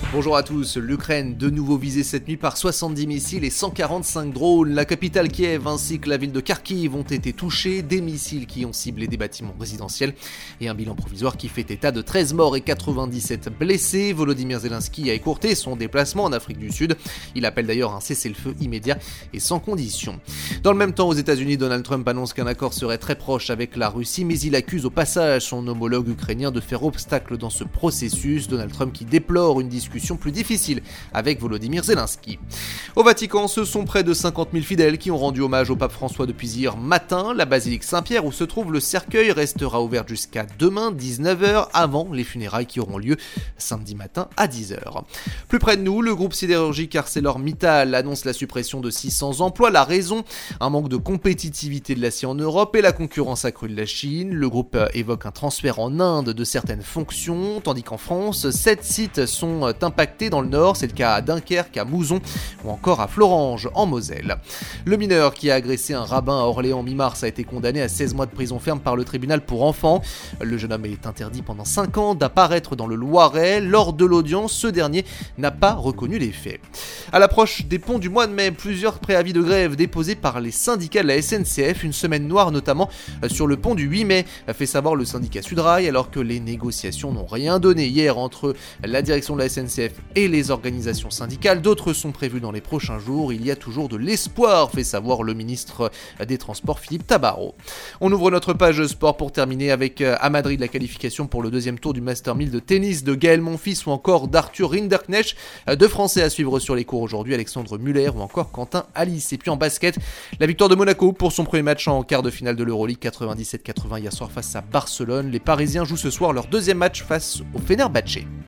Bonjour à tous, l'Ukraine de nouveau visée cette nuit par 70 missiles et 145 drones. La capitale Kiev ainsi que la ville de Kharkiv ont été touchées, des missiles qui ont ciblé des bâtiments résidentiels et un bilan provisoire qui fait état de 13 morts et 97 blessés. Volodymyr Zelensky a écourté son déplacement en Afrique du Sud. Il appelle d'ailleurs un cessez-le-feu immédiat et sans condition. Dans le même temps, aux États-Unis, Donald Trump annonce qu'un accord serait très proche avec la Russie, mais il accuse au passage son homologue ukrainien de faire obstacle dans ce processus. Donald Trump qui déplore une discussion plus difficile avec Volodymyr Zelensky. Au Vatican, ce sont près de 50 000 fidèles qui ont rendu hommage au pape François depuis hier matin. La basilique Saint-Pierre où se trouve le cercueil restera ouverte jusqu'à demain 19h avant les funérailles qui auront lieu samedi matin à 10h. Plus près de nous, le groupe sidérurgique ArcelorMittal annonce la suppression de 600 emplois. La raison, un manque de compétitivité de l'acier en Europe et la concurrence accrue de la Chine. Le groupe évoque un transfert en Inde de certaines fonctions, tandis qu'en France, 7 sites sont impactés dans le nord, c'est le cas à Dunkerque, à Mouzon ou encore à Florange en Moselle. Le mineur qui a agressé un rabbin à Orléans mi-mars a été condamné à 16 mois de prison ferme par le tribunal pour enfants. Le jeune homme est interdit pendant 5 ans d'apparaître dans le Loiret. Lors de l'audience, ce dernier n'a pas reconnu les faits. À l'approche des ponts du mois de mai, plusieurs préavis de grève déposés par les syndicats de la SNCF, une semaine noire notamment sur le pont du 8 mai, a fait savoir le syndicat Sudrail, alors que les négociations n'ont rien donné hier entre la direction de la SNCF et les organisations syndicales. D'autres sont prévues dans les prochains jours. Il y a toujours de l'espoir, fait savoir le ministre des Transports Philippe Tabarot. On ouvre notre page sport pour terminer avec à Madrid la qualification pour le deuxième tour du Master 1000 de tennis de Gaël Monfils ou encore d'Arthur Rinderknecht. Deux Français à suivre sur les cours aujourd'hui, Alexandre Muller ou encore Quentin Alice. Et puis en basket, la victoire de Monaco pour son premier match en quart de finale de l'Euroleague, 97-80 hier soir face à Barcelone. Les Parisiens jouent ce soir leur deuxième match face au Fenerbahçe.